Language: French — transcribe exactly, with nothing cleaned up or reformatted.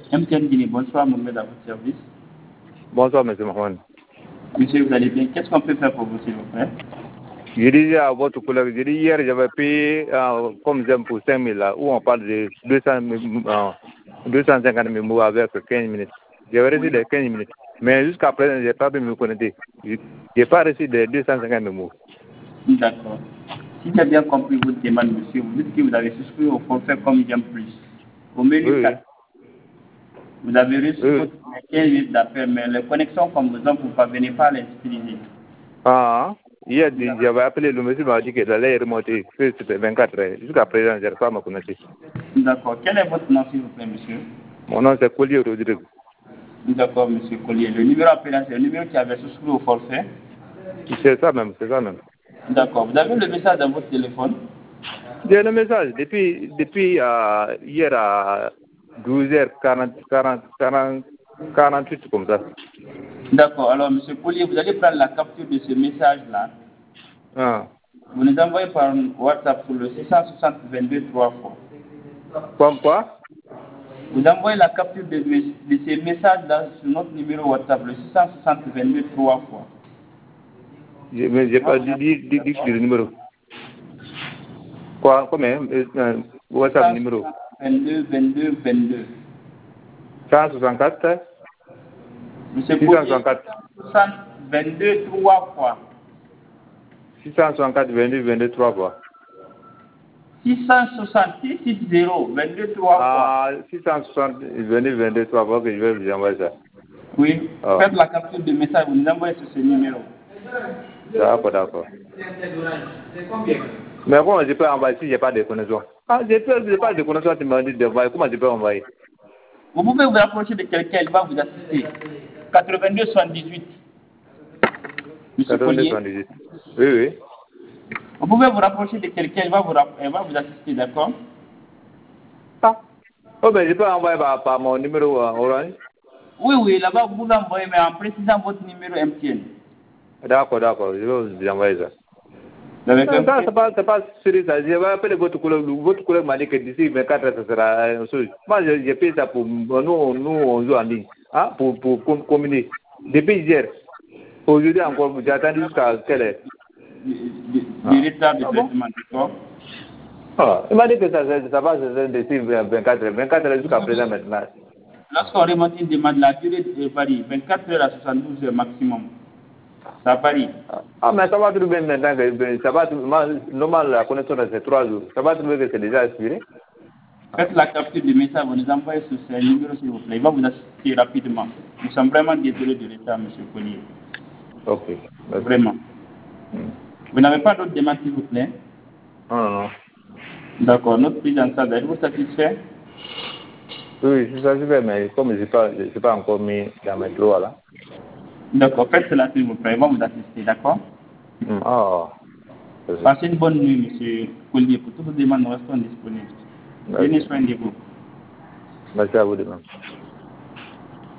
M T N Guinée, bonsoir, Mohamed à votre service. Bonsoir, monsieur Mohamed. Monsieur, vous allez bien? Qu'est-ce qu'on peut faire pour vous, s'il vous plaît? Je disais à votre collègue, je dis hier, j'avais payé euh, comme j'aime pour cinq mille là, où on parle de deux cents, euh, deux cent cinquante mille mots avec quinze minutes. J'avais reçu des quinze minutes. Mais jusqu'à présent, je n'ai pas pu me connecter. Je n'ai pas reçu des deux cent cinquante mille mots. D'accord. Si j'ai bien compris votre demande, monsieur, vous dites que vous avez souscrit au forfait comme j'aime plus. Au menu Oui, quatre, vous avez reçu oui. votre quinze minutes d'appel, mais les connexions comme vous vous ne parvenez pas à les utiliser. Ah, hier, j'avais appelé le monsieur, m'a dit qu'il allait remonter, que c'était vingt-quatre heures. Jusqu'à présent, je n'ai pas me connecter. D'accord. Quel est votre nom, s'il vous plaît, monsieur? Mon nom, c'est Collier Rodrigue. D'accord, monsieur Collier. Le numéro appelé, c'est le numéro qui avait souscrit au forfait. C'est ça même, c'est ça même. D'accord. Vous avez le message dans votre téléphone? J'ai le message depuis, depuis euh, hier à douze heures quarante, quarante, quarante, quarante-huit comme ça. D'accord. Alors, monsieur Collier, vous allez prendre la capture de ce message-là. Ah. Vous nous envoyez par WhatsApp sur le six cent soixante vingt-deux trois fois. Comme quoi? Vous envoyez la capture de, de ces messages-là sur notre numéro WhatsApp, le six cent soixante vingt-deux trois fois. Je n'ai pas dit, dit, dit, dit le numéro. Quoi? Combien? Euh, WhatsApp numéro? vingt-deux vingt-deux vingt-deux. cent soixante-quatre? Monsieur six cent soixante-quatre. six cent vingt-deux trois fois. six cent soixante-quatre, vingt-deux, vingt-deux, trois fois. six cent soixante, six cent soixante, vingt-deux trois fois. Ah, six cent soixante, vingt-deux, vingt-deux, trois fois que je vais vous envoyer ça. Oui, Oh. faites la capture de message, vous nous envoyez sur ce numéro. D'accord, d'accord. Mais comment je peux envoyer si je n'ai pas de connexion? Ah, je n'ai pas de connexion, tu m'as dit d'envoyer. Comment je peux envoyer? Vous pouvez vous approcher de quelqu'un, il va vous assister. quatre-vingt-deux soixante-dix-huit. Monsieur Collier. soixante-dix-huit. Oui, oui. Vous pouvez vous rapprocher de quelqu'un, il va vous, il va vous assister, d'accord? Ah. Oh, ben je peux envoyer par, par mon numéro euh, Orange? Oui, oui, là-bas, vous l'envoyez, mais en précisant votre numéro M T N. D'accord, d'accord, je vais vous envoyer ça. Vous avez Non, ça, compris? c'est pas, c'est pas sérieux, ça. Je vais appeler votre collègue. Votre collègue m'a dit que d'ici vingt-quatre heures, ça sera une chose. Moi, je, je paye ça pour, nous, nous, on joue en ligne, hein, pour, pour, pour communiquer. Depuis hier, aujourd'hui encore, j'ai attendu jusqu'à quelle heure? Du retard de traitement, d'accord? Ah, il m'a dit que ça, ça, ça va se faire d'ici vingt-quatre heures. vingt-quatre heures jusqu'à présent maintenant. Lorsqu'on remonte une demande, la durée varie. vingt-quatre heures à soixante-douze heures maximum. Ça varie. Ah, mais ça va trouver maintenant que ça va trouver, normal, la connexion c'est trois jours. Ça va trouver que c'est déjà expiré. Faites la capture du message, vous nous envoyez sur ce numéro, s'il vous plaît. Il va vous assister rapidement. Nous sommes vraiment désolés de retard, M. Collier. Ok. Merci. Vraiment. Hmm. Vous n'avez pas d'autres demandes, s'il vous plaît? Non, non, non. D'accord. Notre prise en charge, êtes-vous satisfait? Oui, je suis satisfait, mais comme je n'ai pas, pas encore mis dans mes droits là. D'accord. Faites cela, s'il vous plaît. Ils vont vous assister, d'accord? Hmm. Ah. Passez une bonne nuit, M. Collier. Pour toutes vos demandes, nous restons disponibles. Prenez soin de vous. Merci à vous demain.